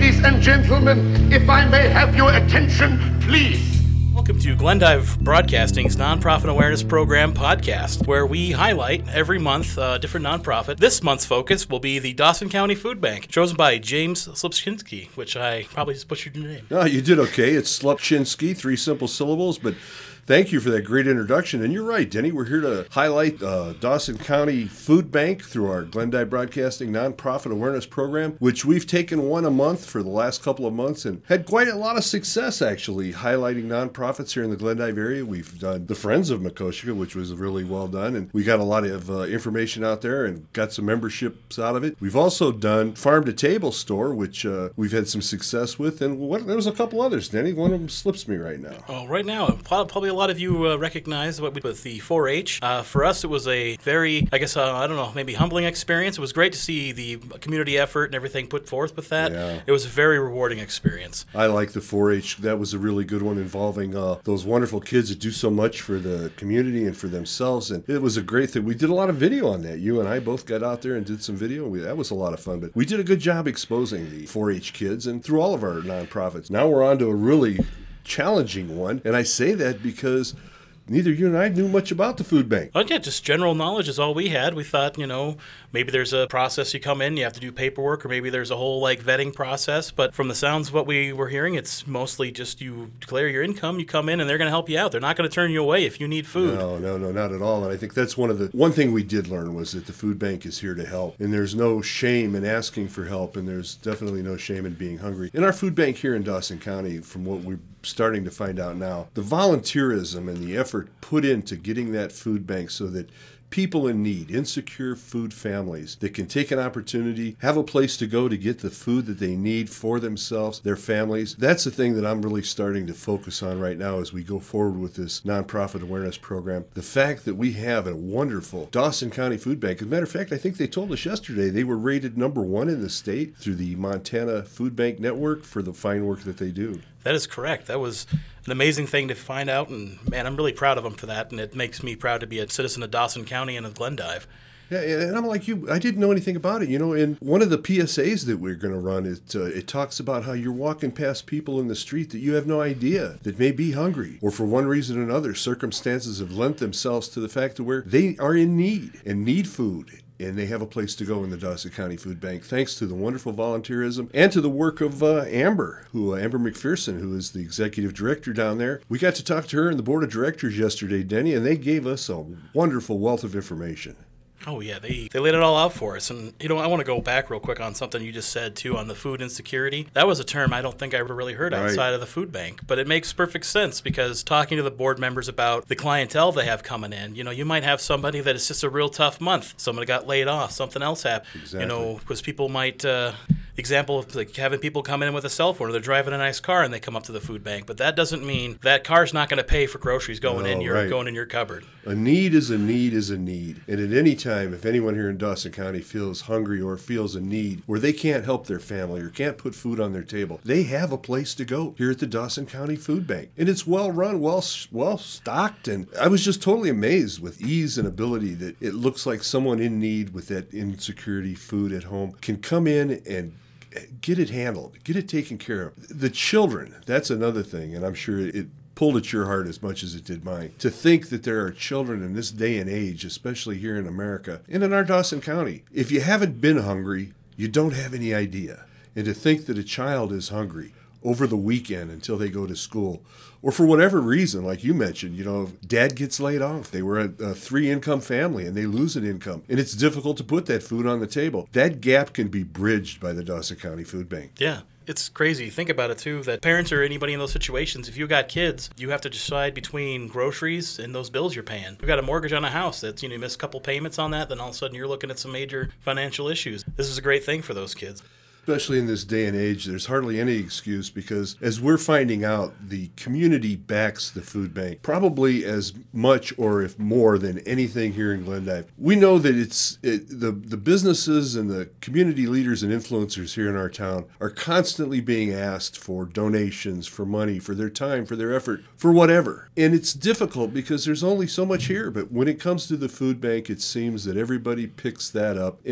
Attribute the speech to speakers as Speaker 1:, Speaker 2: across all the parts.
Speaker 1: Ladies and gentlemen, if I may have your attention, please.
Speaker 2: Welcome to Glendive Broadcasting's Nonprofit Awareness Program podcast, where we highlight every month a different nonprofit. This month's focus will be the Dawson County Food Bank, chosen by James Slupczynski, which I probably just butchered your name.
Speaker 3: No, you did okay. It's Slupczynski, 3 simple syllables, but thank you for that great introduction. And you're right, Denny. We're here to highlight Dawson County Food Bank through our Glendive Broadcasting Nonprofit Awareness Program, which we've taken one a month for the last couple of months and had quite a lot of success, actually, highlighting nonprofits here in the Glendive area. We've done the Friends of Makoshika, which was really well done, and we got a lot of information out there and got some memberships out of it. We've also done Farm to Table Store, which we've had some success with, and there was a couple others, Denny. One of them slips me right now.
Speaker 2: Oh, right now, probably a lot of you recognize what we did with the 4-H. For us, it was a very, I don't know, maybe humbling experience. It was great to see the community effort and everything put forth with that.
Speaker 3: Yeah.
Speaker 2: It was a very rewarding experience.
Speaker 3: I like the 4-H. That was a really good one involving those wonderful kids that do so much for the community and for themselves. And it was a great thing. We did a lot of video on that. You and I both got out there and did some video. That was a lot of fun. But we did a good job exposing the 4-H kids and through all of our nonprofits. Now we're on to a really challenging one, and I say that because neither you and I knew much about the food bank.
Speaker 2: Oh, yeah, just general knowledge is all we had. We thought, maybe there's a process you come in, you have to do paperwork, or maybe there's a whole vetting process. But from the sounds of what we were hearing, it's mostly just you declare your income, you come in, and they're going to help you out. They're not going to turn you away if you need food.
Speaker 3: No, not at all. And I think that's one thing we did learn was that the food bank is here to help. And there's no shame in asking for help, and there's definitely no shame in being hungry. In our food bank here in Dawson County, from what we're starting to find out now, the volunteerism and the effort put into getting that food bank so that people in need, insecure food families that can take an opportunity, have a place to go to get the food that they need for themselves, their families. That's the thing that I'm really starting to focus on right now as we go forward with this nonprofit awareness program. The fact that we have a wonderful Dawson County Food Bank. As a matter of fact, I think they told us yesterday they were rated number 1 in the state through the Montana Food Bank Network for the fine work that they do.
Speaker 2: That is correct. That was an amazing thing to find out, and man, I'm really proud of them for that, and it makes me proud to be a citizen of Dawson County and of Glendive.
Speaker 3: Yeah, and I'm like you. I didn't know anything about it. In one of the PSAs that we're going to run, it talks about how you're walking past people in the street that you have no idea that may be hungry, or for one reason or another, circumstances have lent themselves to the fact that where they are in need and need food. And they have a place to go in the Dawson County Food Bank, thanks to the wonderful volunteerism and to the work of Amber McPherson, who is the executive director down there. We got to talk to her and the board of directors yesterday, Denny, and they gave us a wonderful wealth of information.
Speaker 2: Oh, yeah, they laid it all out for us. And, I want to go back real quick on something you just said, too, on the food insecurity. That was a term I don't think I ever really heard outside of the food bank. But it makes perfect sense because talking to the board members about the clientele they have coming in, you might have somebody that is just a real tough month. Somebody got laid off. Something else happened.
Speaker 3: Exactly.
Speaker 2: Because people might... example of having people come in with a cell phone, or they're driving a nice car and they come up to the food bank. But that doesn't mean that car's not going to pay for groceries going in your cupboard.
Speaker 3: A need is a need is a need. And at any time, if anyone here in Dawson County feels hungry or feels a need where they can't help their family or can't put food on their table, they have a place to go here at the Dawson County Food Bank. And it's well run, well stocked. And I was just totally amazed with ease and ability that it looks like someone in need with that insecurity food at home can come in and get it handled, get it taken care of. The children, that's another thing, and I'm sure it pulled at your heart as much as it did mine. To think that there are children in this day and age, especially here in America and in our Dawson County, if you haven't been hungry, you don't have any idea. And to think that a child is hungry over the weekend until they go to school, or for whatever reason, like you mentioned, dad gets laid off. They were a 3-income family and they lose an income. And it's difficult to put that food on the table. That gap can be bridged by the Dawson County Food Bank.
Speaker 2: Yeah. It's crazy. Think about it, too, that parents or anybody in those situations, if you got kids, you have to decide between groceries and those bills you're paying. You've got a mortgage on a house that's, you miss a couple payments on that, then all of a sudden you're looking at some major financial issues. This is a great thing for those kids.
Speaker 3: Especially in this day and age, there's hardly any excuse because as we're finding out, the community backs the food bank probably as much or if more than anything here in Glendive. We know that the businesses and the community leaders and influencers here in our town are constantly being asked for donations, for money, for their time, for their effort, for whatever. And it's difficult because there's only so much here. But when it comes to the food bank, it seems that everybody picks that up. And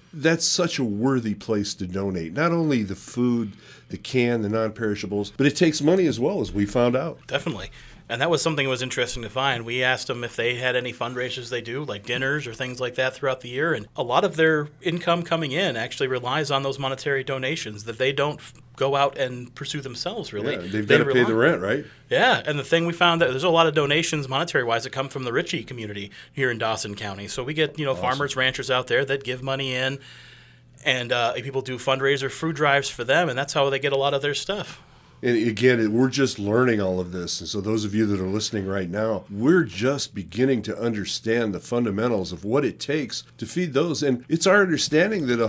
Speaker 3: that's such a worthy place to donate. Not only the food, the can, the non-perishables, but it takes money as well, as we found out.
Speaker 2: Definitely. And that was something that was interesting to find. We asked them if they had any fundraisers they do, like dinners or things like that throughout the year. And a lot of their income coming in actually relies on those monetary donations that they don't go out and pursue themselves, really.
Speaker 3: Yeah, they've got to pay the rent, right?
Speaker 2: Yeah, and the thing we found that there's a lot of donations monetary-wise that come from the Ritchie community here in Dawson County. So we get, awesome. Farmers, ranchers out there that give money in, and people do fundraiser food drives for them, and that's how they get a lot of their stuff.
Speaker 3: And again, we're just learning all of this. And so those of you that are listening right now, we're just beginning to understand the fundamentals of what it takes to feed those. And it's our understanding that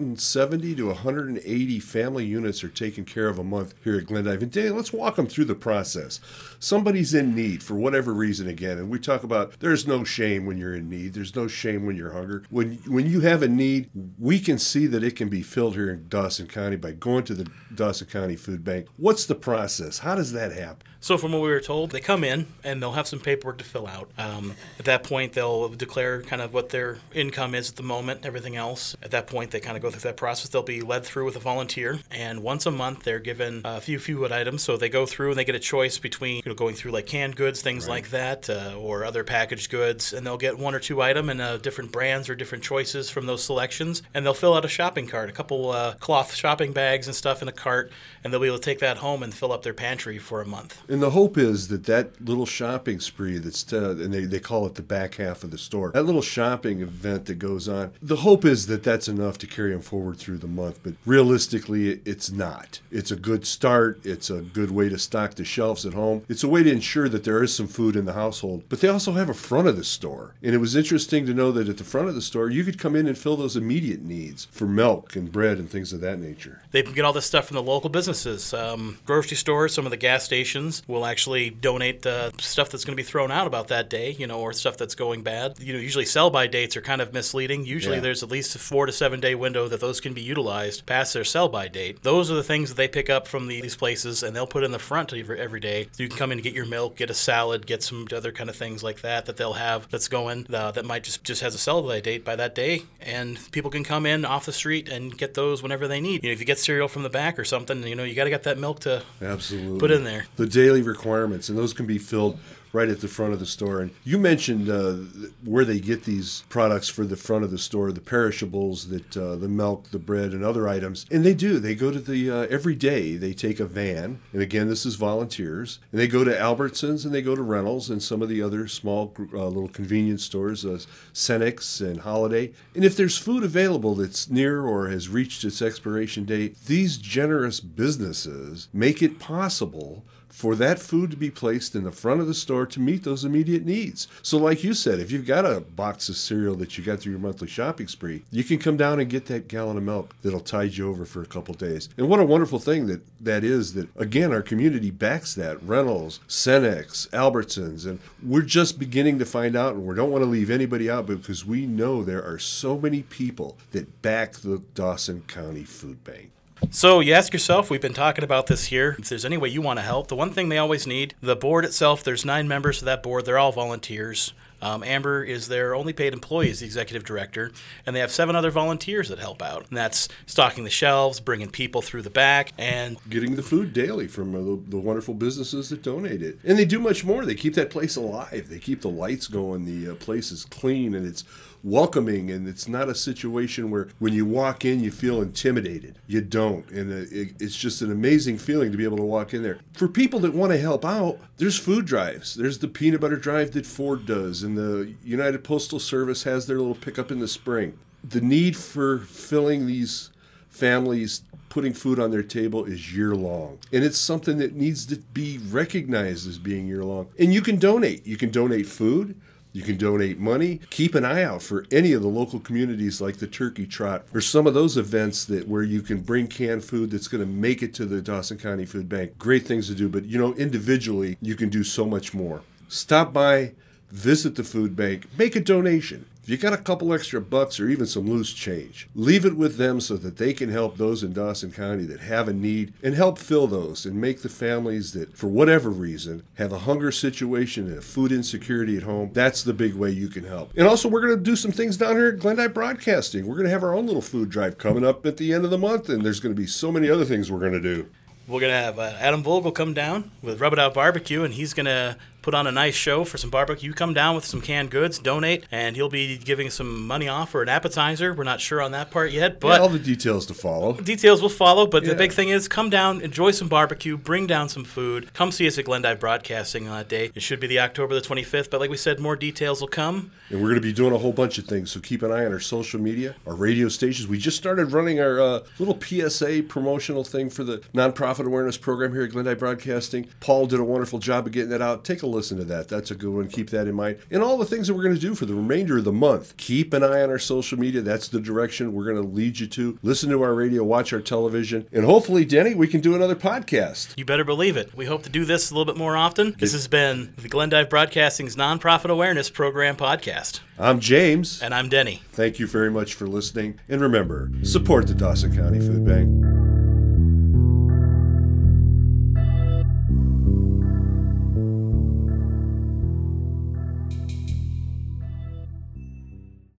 Speaker 3: 170 to 180 family units are taken care of a month here at Glendive. And Dave, let's walk them through the process. Somebody's in need for whatever reason again. And we talk about there's no shame when you're in need. There's no shame when you're hungry. When you have a need, we can see that it can be filled here in Dawson County by going to the Dawson County Food Bank. What's the process? How does that happen?
Speaker 2: So from what we were told, they come in and they'll have some paperwork to fill out. At that point, they'll declare kind of what their income is at the moment, everything else. At that point, they kind of go through that process. They'll be led through with a volunteer, and once a month, they're given a few food items. So they go through and they get a choice between going through like canned goods, things like that, or other packaged goods, and they'll get one or two items and different brands or different choices from those selections, and they'll fill out a shopping cart, a couple cloth shopping bags and stuff in a cart, and they'll be able to take that home and fill up their pantry for a month.
Speaker 3: And the hope is that little shopping spree and they call it the back half of the store, that little shopping event that goes on, the hope is that that's enough to carry them forward through the month. But realistically, it's not. It's a good start. It's a good way to stock the shelves at home. It's a way to ensure that there is some food in the household. But they also have a front of the store. And it was interesting to know that at the front of the store, you could come in and fill those immediate needs for milk and bread and things of that nature.
Speaker 2: They can get all this stuff from the local businesses. Grocery stores, some of the gas stations will actually donate the stuff that's going to be thrown out about that day, or stuff that's going bad. Usually sell-by dates are kind of misleading. Usually there's at least a 4 to 7 day window that those can be utilized past their sell-by date. Those are the things that they pick up from these places, and they'll put in the front every day. So you can come in and get your milk, get a salad, get some other kind of things like that they'll have that's going, that might just has a sell-by date by that day, and people can come in off the street and get those whenever they need. If you get cereal from the back or something, you got to get that milk to put in there.
Speaker 3: The daily requirements, and those can be filled right at the front of the store. And you mentioned where they get these products for the front of the store, the perishables, the milk, the bread, and other items. And they do. They go to the, every day, they take a van. And again, this is volunteers. And they go to Albertsons and they go to Reynolds and some of the other small little convenience stores, Cenex and Holiday. And if there's food available that's near or has reached its expiration date, these generous businesses make it possible for that food to be placed in the front of the store to meet those immediate needs. So like you said, if you've got a box of cereal that you got through your monthly shopping spree, you can come down and get that gallon of milk that'll tide you over for a couple days. And what a wonderful thing that is, that again, our community backs that. Reynolds, Cenex, Albertsons, and we're just beginning to find out, and we don't want to leave anybody out because we know there are so many people that back the Dawson County Food Bank.
Speaker 2: So you ask yourself, we've been talking about this here, if there's any way you want to help. The one thing they always need, the board itself, there's 9 members of that board. They're all volunteers. Amber is their only paid employee as the executive director, and they have 7 other volunteers that help out. And that's stocking the shelves, bringing people through the back, and
Speaker 3: getting the food daily from the wonderful businesses that donate it. And they do much more. They keep that place alive. They keep the lights going. The place is clean, and it's welcoming, and it's not a situation where when you walk in you feel intimidated. You don't, and it's just an amazing feeling to be able to walk in there. For people that want to help out, there's food drives. There's the peanut butter drive that Ford does, and the United Postal Service has their little pickup in the spring. The need for filling these families, putting food on their table, is year-long. And it's something that needs to be recognized as being year-long. And you can donate. You can donate food. You can donate money. Keep an eye out for any of the local communities like the Turkey Trot or some of those events where you can bring canned food that's going to make it to the Dawson County Food Bank. Great things to do, but individually you can do so much more. Stop by, visit the food bank, make a donation. If you got a couple extra bucks or even some loose change, leave it with them so that they can help those in Dawson County that have a need and help fill those and make the families that, for whatever reason, have a hunger situation and a food insecurity at home. That's the big way you can help. And also, we're going to do some things down here at Glendive Broadcasting. We're going to have our own little food drive coming up at the end of the month, and there's going to be so many other things we're going to do.
Speaker 2: We're going to have Adam Vogel come down with Rub It Out Barbecue, and he's going to put on a nice show for some barbecue. You come down with some canned goods, donate, and he'll be giving some money off for an appetizer. We're not sure on that part yet, but
Speaker 3: all the details to follow.
Speaker 2: Details will follow, but the big thing is come down, enjoy some barbecue, bring down some food. Come see us at Glendive Broadcasting on that day. It should be the October the 25th, but like we said, more details will come.
Speaker 3: And we're going to be doing a whole bunch of things, so keep an eye on our social media, our radio stations. We just started running our little PSA promotional thing for the nonprofit awareness program here at Glendive Broadcasting. Paul did a wonderful job of getting that out. Take a listen to that. That's a good one. Keep that in mind. And all the things that we're going to do for the remainder of the month. Keep an eye on our social media. That's the direction we're going to lead you to. Listen to our radio, watch our television, and hopefully, Denny, we can do another podcast.
Speaker 2: You better believe it. We hope to do this a little bit more often. This has been the Glendive Broadcasting's Nonprofit Awareness Program podcast.
Speaker 3: I'm James.
Speaker 2: And I'm Denny.
Speaker 3: Thank you very much for listening. And remember, support the Dawson County Food Bank.